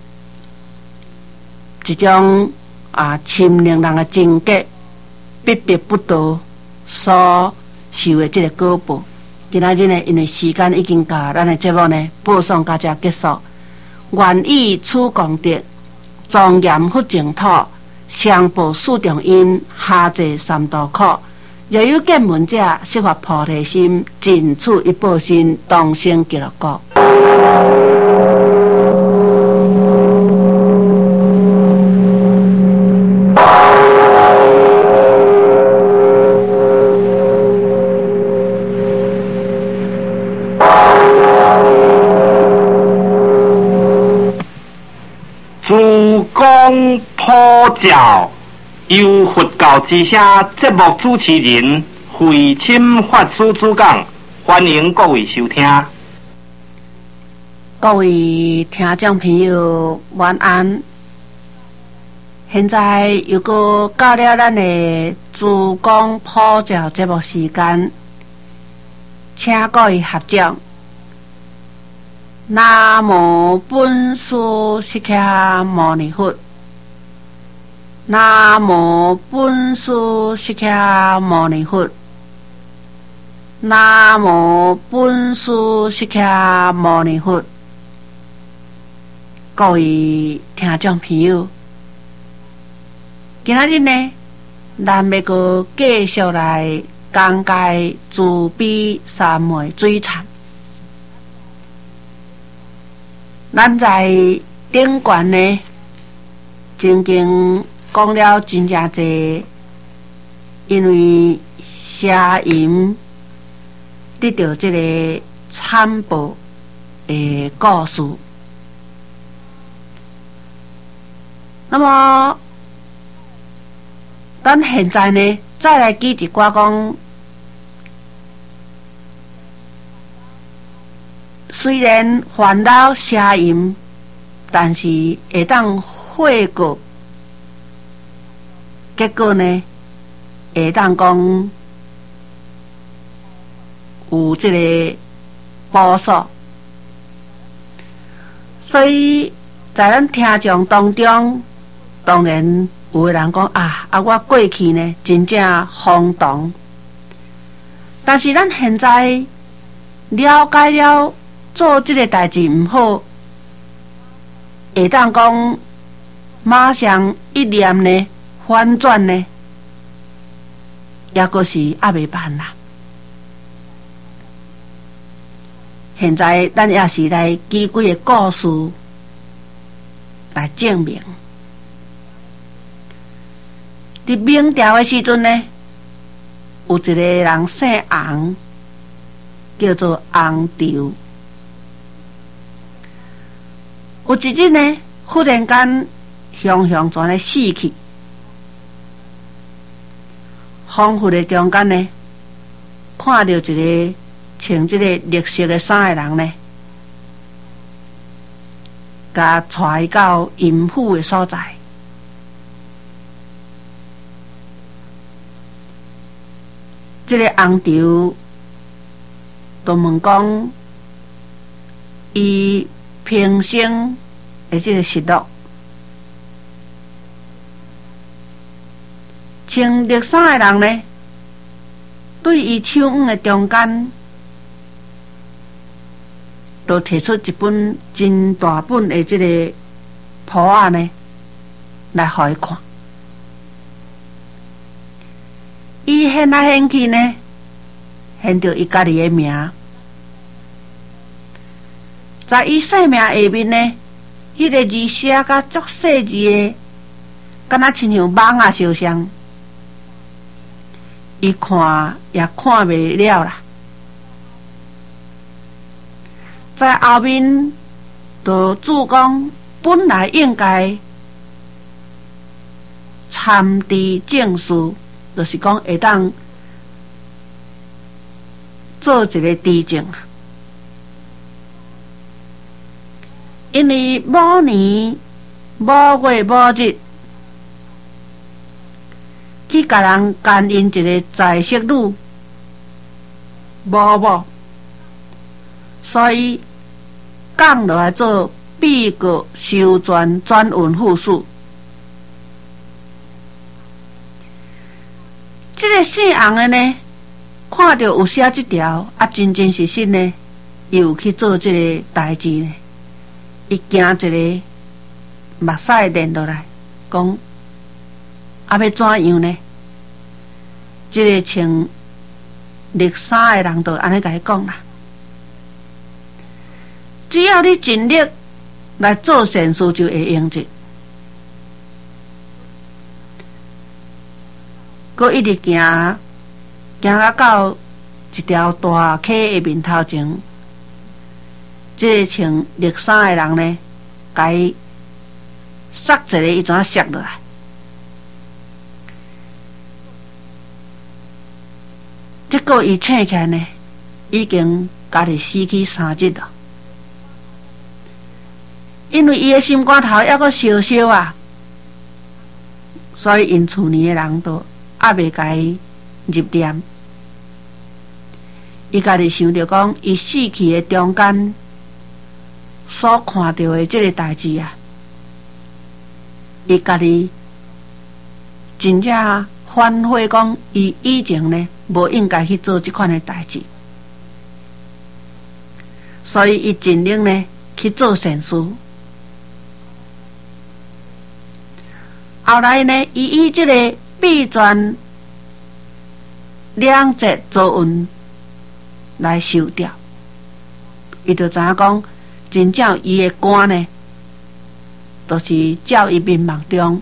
种侵略人的情节，逼迫不得所受的这个果报。今仔日呢，因为时间已经到，咱的节目呢播送到这结束。愿以此功德，庄严佛净土，上报四重因，下济三途苦。若有见闻者，悉发菩提心，尽此一报身，同生极乐国。 主公普教，由佛教之声节目主持人慧钦法师主讲，欢迎各位收听。 各位听众朋友，晚安。现在又搁到了咱的主公普教节目时间，请各位合掌。南无本师释迦牟尼佛。南无本师释迦牟尼佛。南无本师释迦牟尼佛。各位听众朋友，今仔日呢，咱要搁继续来讲解慈悲三昧水忏。 咱在顶悬呢，曾经讲了真正侪，因为邪淫得到这个惨报的故事。那么，咱现在呢，再来记一寡讲，虽然烦恼邪淫，但是会当悔过，结果呢，会当讲有这个报数。所以在咱听众当中，当然有的人讲我过去呢真正荒唐，但是咱现在了解了做这个代志唔好，会当讲马上一念呢反转呢，也阁是还未办啦。现在咱也是来举几个故事来证明。伫明朝的时阵呢，有一个人姓洪，叫做洪潮。有一日呢，忽然间熊全咧死去，荒芜的中间呢，看到一个穿这个绿色的衫的人呢，甲带到阴府的所在。这个洪潮就问讲，伊平生的这个失落，穿绿衫的人呢，对伊手腕的中间，就摕出一本真大本的这个谱仔呢，来互伊看。伊现来现去呢，现着伊家己的名，在伊姓名下面呢，迄个字写甲足细字的，敢若亲像蠓仔相像。伊看也看袂了啦，在后面就注讲，本来应该参知政事。就是讲会当做一个知政，因为某年某月某日去甲人奸因一个在色女某，所以降落来做被告收转转运副使。这个姓洪的呢，看到有写这条真实呢，伊有去做这个代志呢。伊惊一个目屎连落来，讲要怎样呢？这个穿绿衫的人就安尼甲伊讲啦：只要你尽力来做善事，就会应值。佮一直行到一条大溪的面头前，这个穿绿衫的人呢，甲伊摔一个，伊怎摔落来？结果伊醒起来呢，已经家己死去3日了。因为伊的心肝头还阁烧烧啊，所以因厝里的人都还未甲伊入殓。伊家己想着讲，伊死去的中间所看到的这个代志啊，伊家己真正反悔讲，伊以前呢无应该去做这款的代志，所以伊尽力呢去做善事。后来呢，伊以这个秘传2节做运来收掉，伊就知影讲， 真正伊的官呢，就是照伊面目中，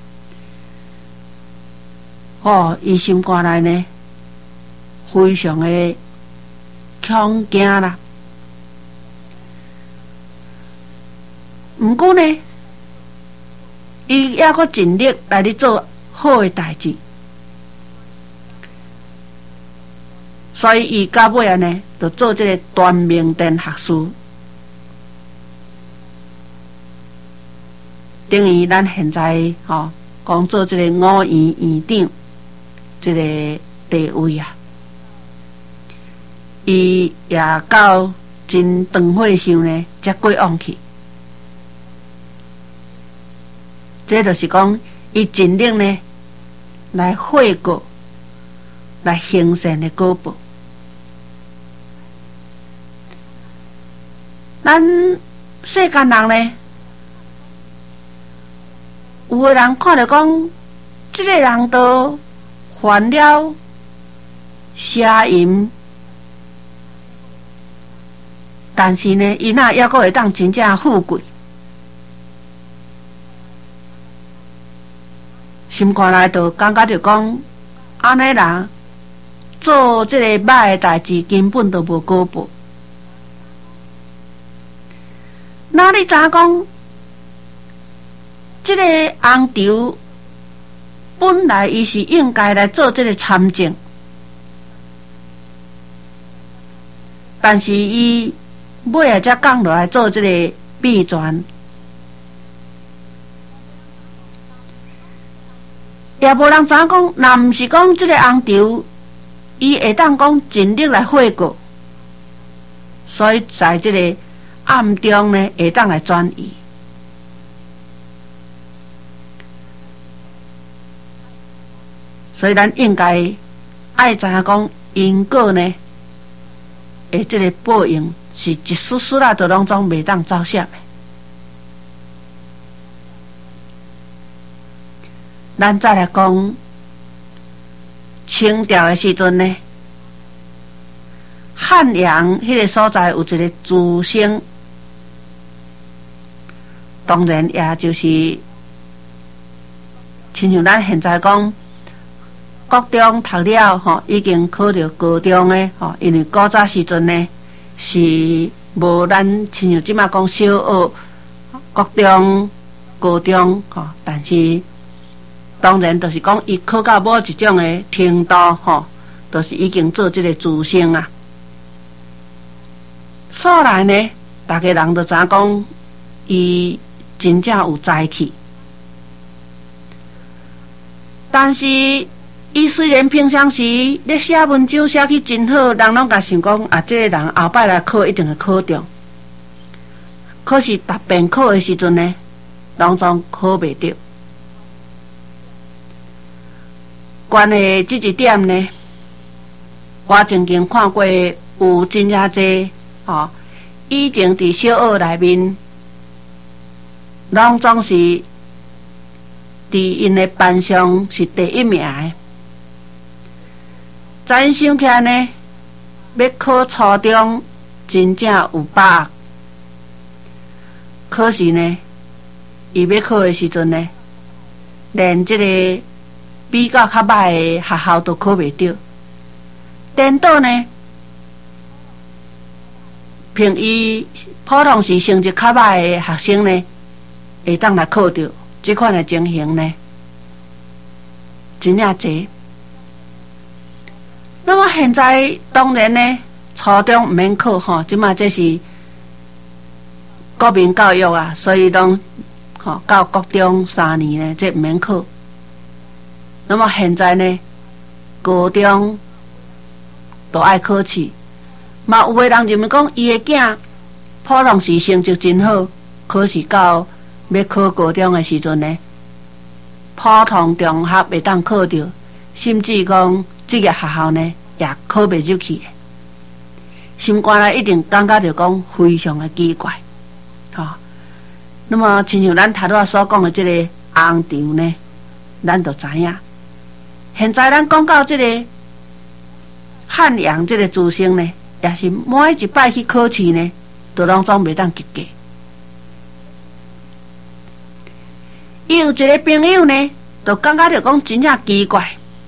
伊心肝内呢，非常的恐惊啦。毋过呢，伊也阁尽力来咧做好的代志，所以伊到尾呢，就做这个端明殿学士，等于咱现在讲做这个五院院长这个地位啊。伊也到真长岁数呢，才过往去。这就是讲，伊尽力呢来悔过，来行善的果报。咱世间人呢，有的人看着讲，这个人都犯了邪淫，但是呢，伊那还阁会当真正富贵。心肝内就感觉着讲，安尼人做这个歹的代志，根本都无果报。那你知影讲，这个王朝本来伊是应该来做这个参政，但是伊尾仔才降落来做这个秘传。也无人知影讲，若毋是讲即个王朝，伊会当讲尽力来悔过，所以在即个暗中呢，会当来转移。所以咱应该爱知影讲，因果呢，诶，即个报应是一丝丝啦，都拢总袂当走闪的。咱再来讲清朝的时阵呢，汉阳迄个所在有一个朱生，当然也就是亲像咱现在讲，国中读了已经考到高中的因为古早时阵呢是无咱亲像即马讲小学、国中、高中但是。当然，就是讲，伊考到某一种的程度，就是已经做这个资生啊。后来呢，大家人都知影讲，伊真正有才气。但是，伊虽然平常时咧写文章写去真好，人拢甲想讲啊，这个人后摆来考一定会考中。可是，逐遍考的时阵呢，拢总考袂着。关于这一点呢，我曾经看过有真正济以前伫小学内面，拢总是伫因的班上是第一名的。在因想起来呢，要考初中真正有把握，可是呢，伊要考的时阵呢，连这个比较较歹的学校都考袂着，颠倒呢，凭伊普通时成绩较歹的学生呢，会当来考着这款的情形呢，真正侪。那么现在当然呢，初中毋免考即马这是国民教育啊，所以拢到国中3年呢，这毋免考。那么现在呢，高中都爱考试，嘛有的人认为讲，伊的囝普通时成绩真好，可是到要考高中的时阵呢，普通中学会当考着，甚至讲职业学校呢也考袂入去的，心肝内一定感觉着讲非常的奇怪，那么亲像咱头拄所讲的这个王朝呢，咱就知影。现在咱讲到这个汉阳这个朱生呢，也是每一摆去考试呢， 都拢总袂当及格。伊有一个朋友呢，就感觉着讲真正奇怪，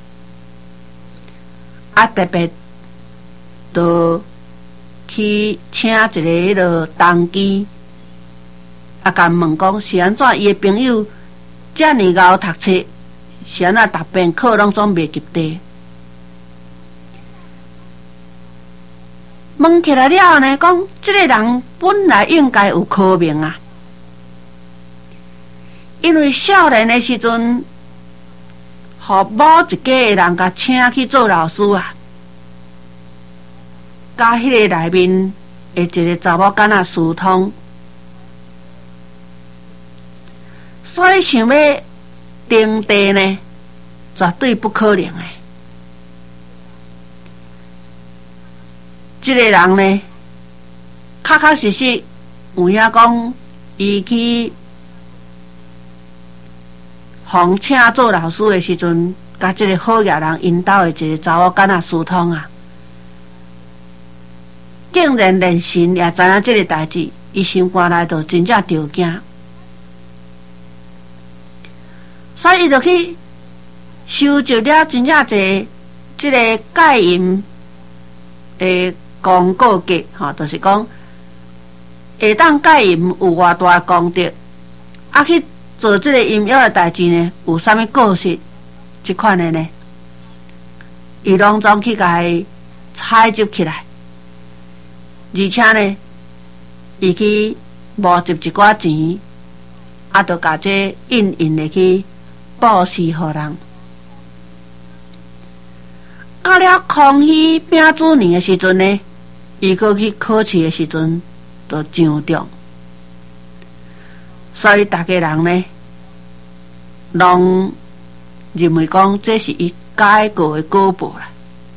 特别就去请一个迄落同机，甲问讲是安怎？伊的朋友遮尔熬读册，是安怎？逐遍课拢总袂及第。问起来了呢，讲这个人本来应该有科名啊，因为少年的时阵，互某一家的人甲请去做老师啊，甲迄个内面的一个查某囡仔疏通，所以想要登第呢，绝对不可能的。这个人呢，确确实实有影讲，伊去互请做老师的时阵，甲这个好野人引导的一个查某囡仔疏通啊，竟然连神也知影这个代志，伊心肝内就真正着惊，所以伊就去收集了真正侪这个戒淫的功告格，就是讲会当戒淫有偌大功德，去做这个淫药的代志呢，有啥物过失？这款的呢，伊拢总去甲伊采集起来，而且呢，伊去募集一寡钱，就甲这印的去布施互人。到了康熙丙子年的时阵呢，伊过去考试的时阵就上中，所以大家人呢，拢认为讲这是伊改过的果报啦。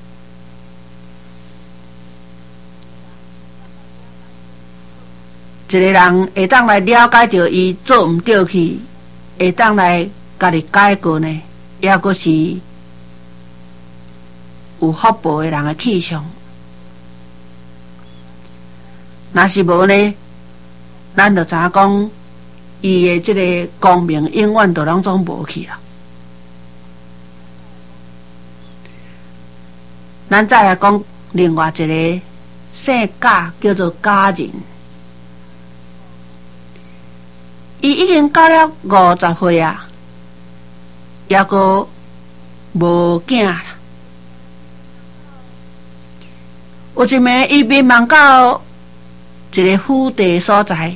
一个人会当来了解到伊做毋对去，会当来家己改过呢，抑阁是有福报的人的气象。若是无呢，咱就知影讲，伊的这个功名永远都拢总无去了。咱再来讲另外一个姓贾，叫做贾仁。伊已经到了50岁啊，抑阁无囝啦。有一暝，伊迷茫到一个府邸所在，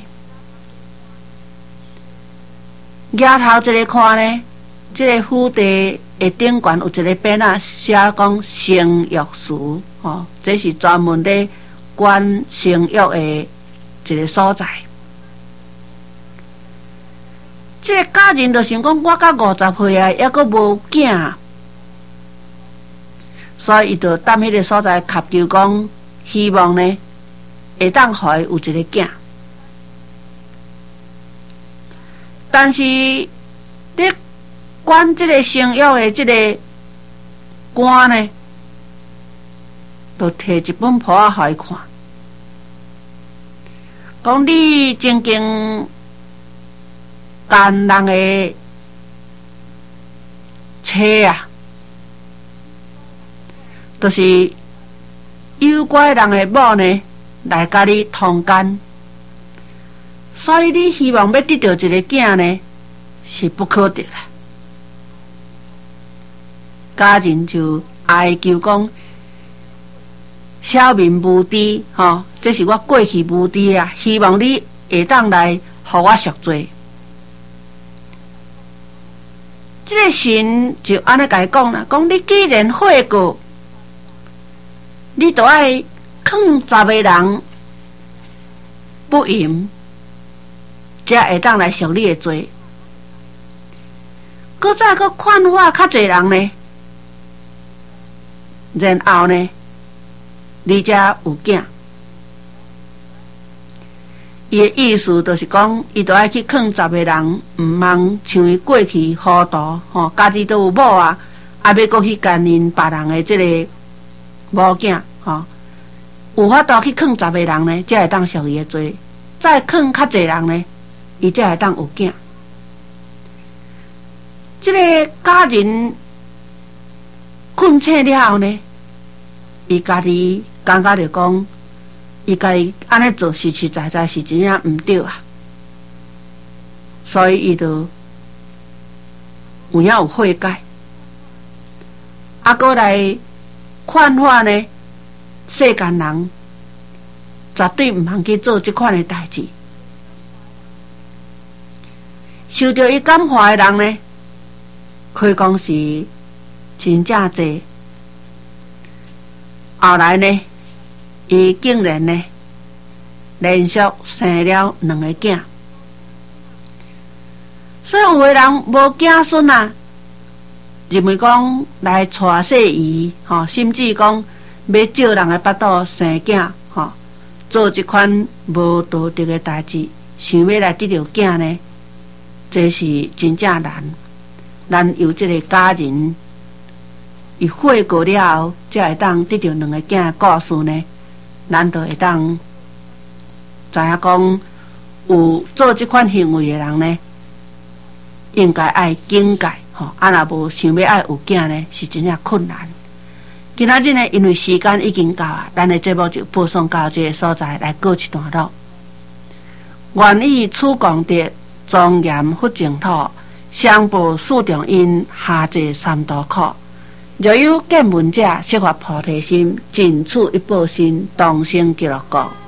抬头一个看呢，这个府邸的顶悬有一个匾仔，写讲生育司，这是专门咧管生育的一个所在。这个家人就想讲，我到50岁啊，抑阁无囝，所以伊就踮迄个所在祈求讲，希望呢会当互伊有一个囝。但是咧管这个生育的这个官呢，就摕一本簿仔互伊看，讲你曾经干人的妻啊，就是诱拐人的某呢，来甲你通奸，所以你希望要得到一个囝呢，是不可得啦。家人就哀求讲，小民无知，这是我过去无知啊，希望你会当来互我赎罪。这个神就安尼甲伊讲啦，讲你既然悔过，你就爱劝10个人不淫，才会当来赎你的罪。搁再搁劝化较侪人呢，然后呢，你才有囝。伊的意思就是讲，伊就爱去劝10个人，毋通像伊过去糊涂，家己都有某啊，要搁去干任别人的这个某囝， 有法度去劝10个人呢，才会当属伊的罪；再劝较侪人呢，伊才会当有囝。这个家人困醒了后呢，伊家己感觉着讲，伊家己安尼做实实在在是真正毋对啊，所以伊就有影有悔改，过来劝化呢，世间人绝对毋通去做即款的代志。受到伊感化的人呢，可以讲是真正济。后来呢，伊竟然呢，连续生了2个囝。所以有的人无囝孙啊，认为讲来娶媳姨，甚至讲要借人的巴肚生囝，做这款无道德的代志，想要来得到囝呢，这是真正难。咱由这个家人伊悔过了后，才会当得到2个囝的故事呢，咱就会当知影讲，有做这款行为的人呢，应该爱警戒，若无想要爱有囝呢，是真正困难。今仔日呢，因为时间已经到啊，咱的节目就播送到这个所在来告一段落。愿以此功德，庄严佛净土，相报四重因，下济三途苦。若有见闻者，悉发菩提心，尽此一报身，同生极乐国。